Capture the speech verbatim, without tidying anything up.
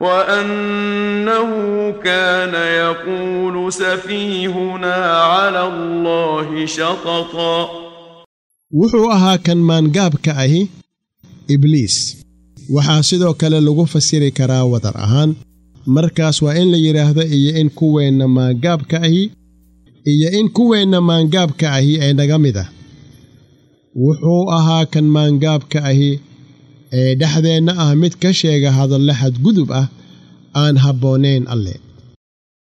وأنه كان يقول سفيهنا على الله شططا wuxuu ahaa kan maangaabka ahi ibliis waxaa sidoo kale lagu fasiri karaa wadar ahaan markaas waa in la yiraahdo iyo in kuweena maangaabka ahi iyo in kuweena maangaabka ahi ay naga mid ah wuxuu ahaa kan maangaabka ahi ee dhaxdeena ah mid ka sheega hadal xad gudub ah aan habboonayn alle